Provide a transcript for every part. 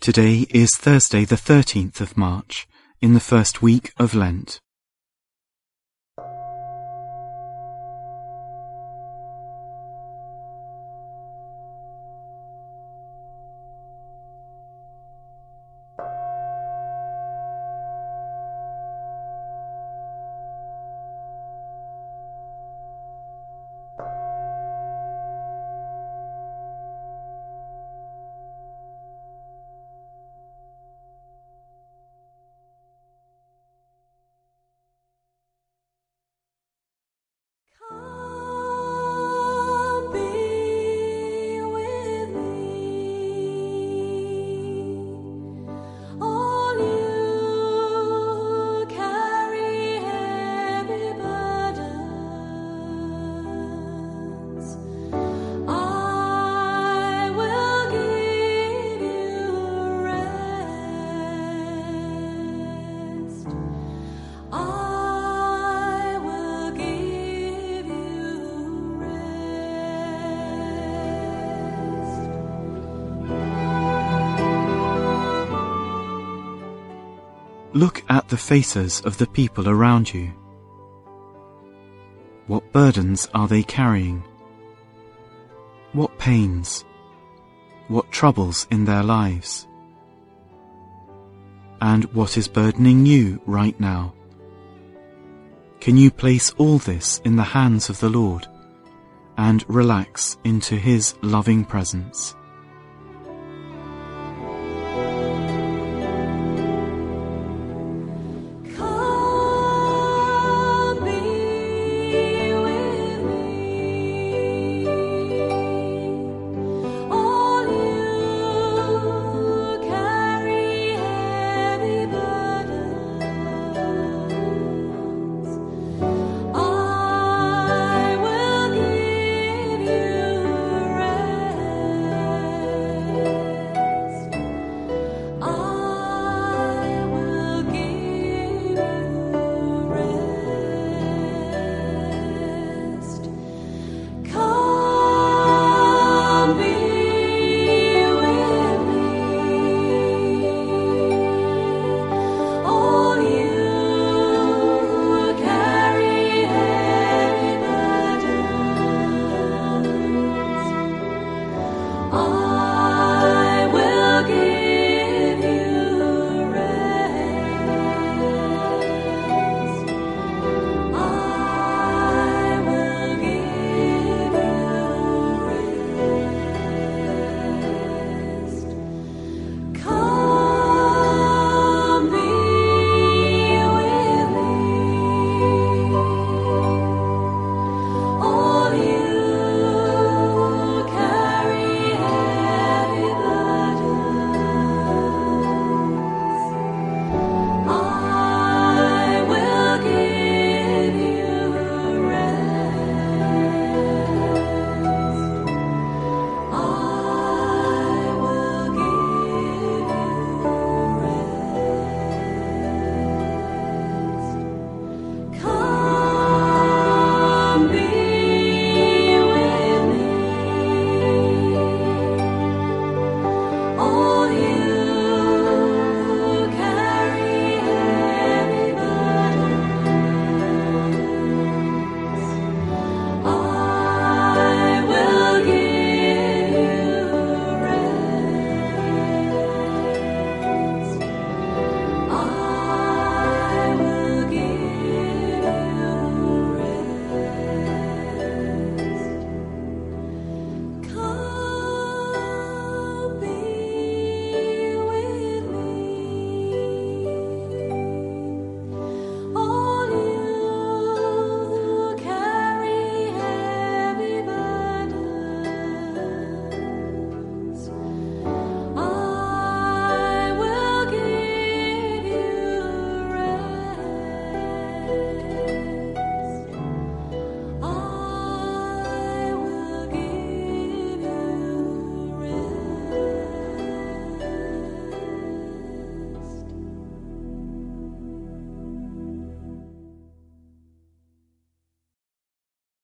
Today is Thursday the 13th of March, in the first week of Lent. Look at the faces of the people around you. What burdens are they carrying? What pains? What troubles in their lives? And what is burdening you right now? Can you place all this in the hands of the Lord and relax into His loving presence?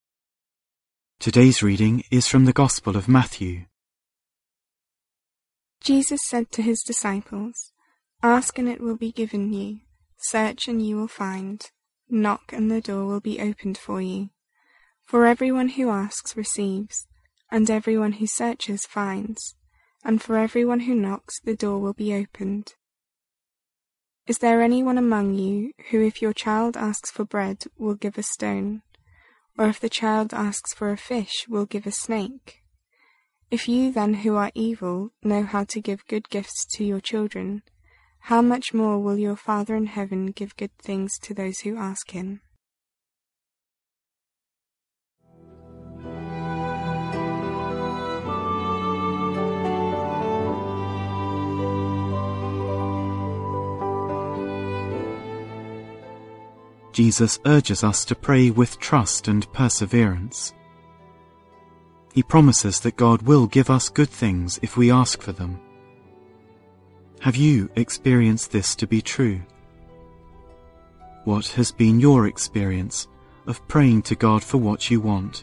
Today's reading is from the Gospel of Matthew. Jesus said to his disciples, "Ask and it will be given you, search and you will find, knock and the door will be opened for you. For everyone who asks receives, and everyone who searches finds, and for everyone who knocks the door will be opened. Is there anyone among you who, if your child asks for bread, will give a stone? Or if the child asks for a fish, will give a snake? If you then, who are evil, know how to give good gifts to your children, how much more will your Father in heaven give good things to those who ask him?" Jesus urges us to pray with trust and perseverance. He promises that God will give us good things if we ask for them. Have you experienced this to be true? What has been your experience of praying to God for what you want?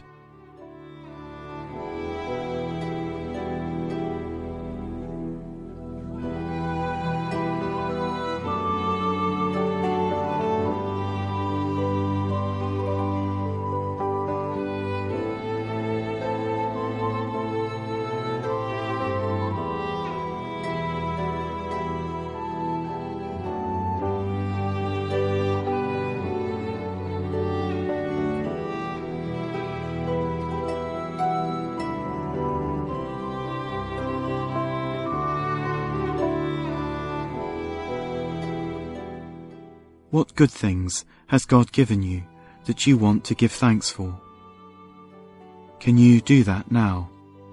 What good things has God given you that you want to give thanks for? Can you do that now?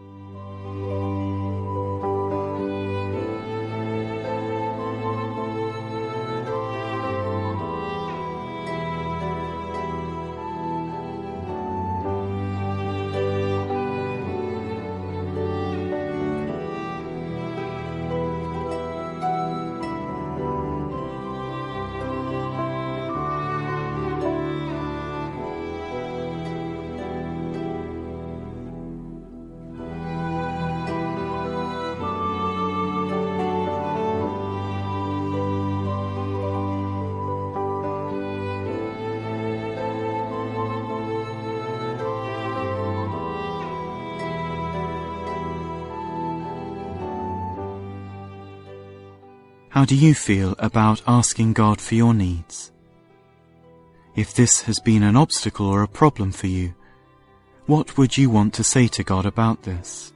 How do you feel about asking God for your needs? If this has been an obstacle or a problem for you, what would you want to say to God about this?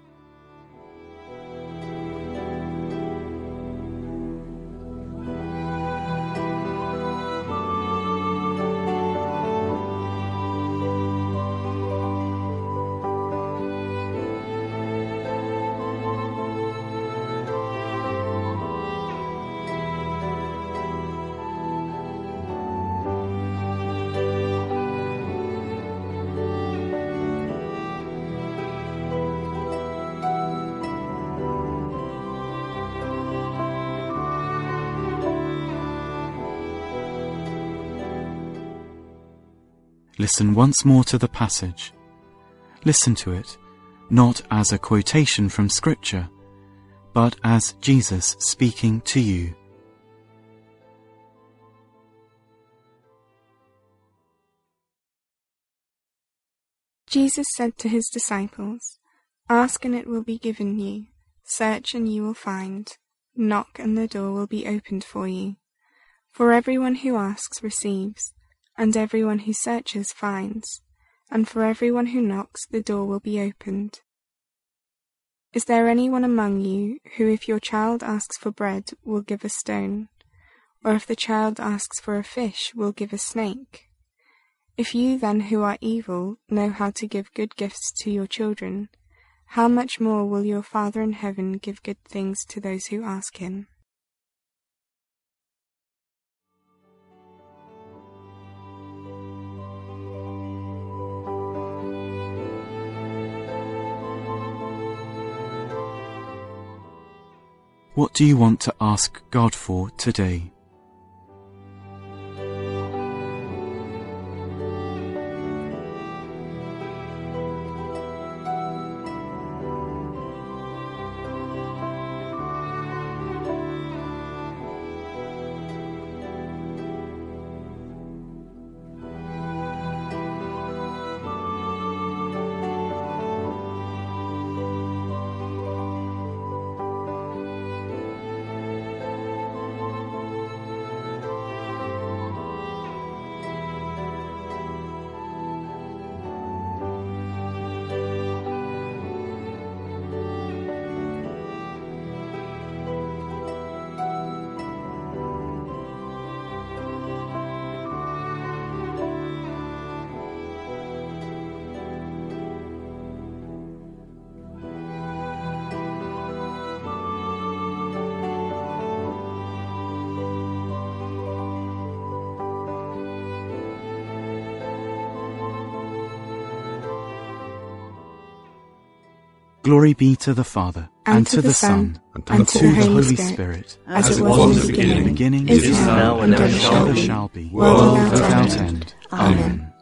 Listen once more to the passage. Listen to it, not as a quotation from Scripture, but as Jesus speaking to you. Jesus said to his disciples, "Ask and it will be given you, search and you will find, knock and the door will be opened for you. For everyone who asks receives, and everyone who searches finds, and for everyone who knocks the door will be opened. Is there anyone among you who, if your child asks for bread, will give a stone? Or if the child asks for a fish, will give a snake? If you then, who are evil, know how to give good gifts to your children, how much more will your Father in heaven give good things to those who ask him?" What do you want to ask God for today? Glory be to the Father, and to the Son, and to the Holy Spirit, as it was in the beginning, is is now, and ever shall be, shall be, world without end. end. Amen.